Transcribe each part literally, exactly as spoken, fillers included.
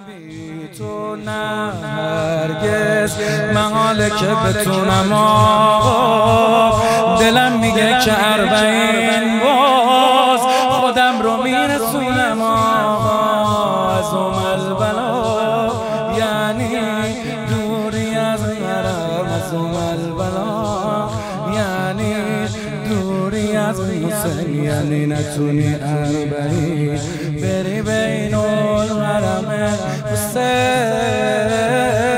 بی تو نه هرگز محاله که بتونم آقا، دلم میگه که اربعین باز خودم رو میرسونم آقا. از اومل بلا یعنی دوری از حرم، از اومل بلا یعنی دوری از حسین، یعنی نتونی اربعین بری بین الحرم حسین.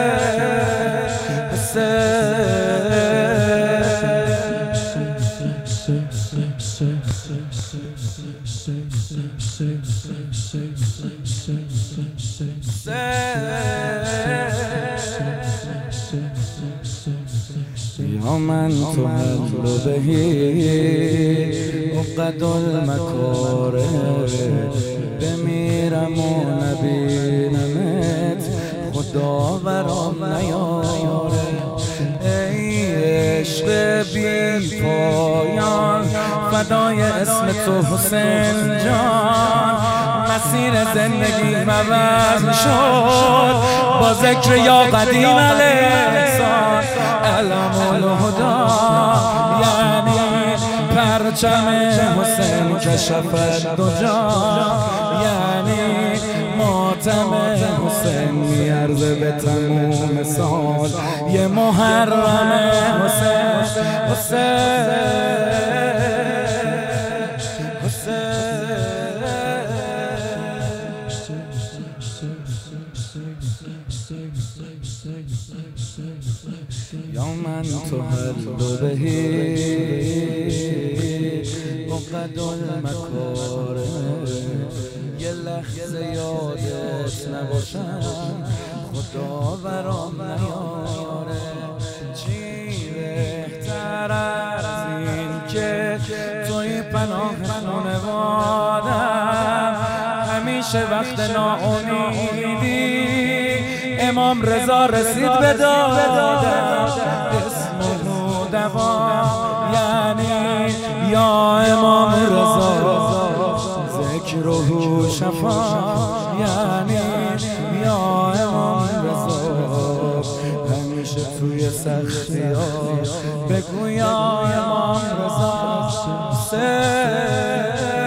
یا من تو حل بهی عقد المکاره، بمیرم و نبینمت خدا برام نیاره. ای عشق بی پایان فدای اسم تو حسین جان، مسیر زندگی عوض شد با ذکر یا قدیم الاحسان. علم الهدا یعنی پرچم حسین کشفت دو جا، یعنی ماتم حسین میارزه به تموم سال یه محرم حسین. حسین یا من تو حل بهی عقد المکاره، یه لحظه یادت نباشم خدا برام نیاره. چی بهتر از این که توی پناه خانوادم، همیشه وقت ناامیدی امام رضا رسید به دادم. اسمه دوا یعنی یا امام رضا، ذکره شفا یعنی یا امام رضا. همیشه توی سختی ها بگو یا امام رضا.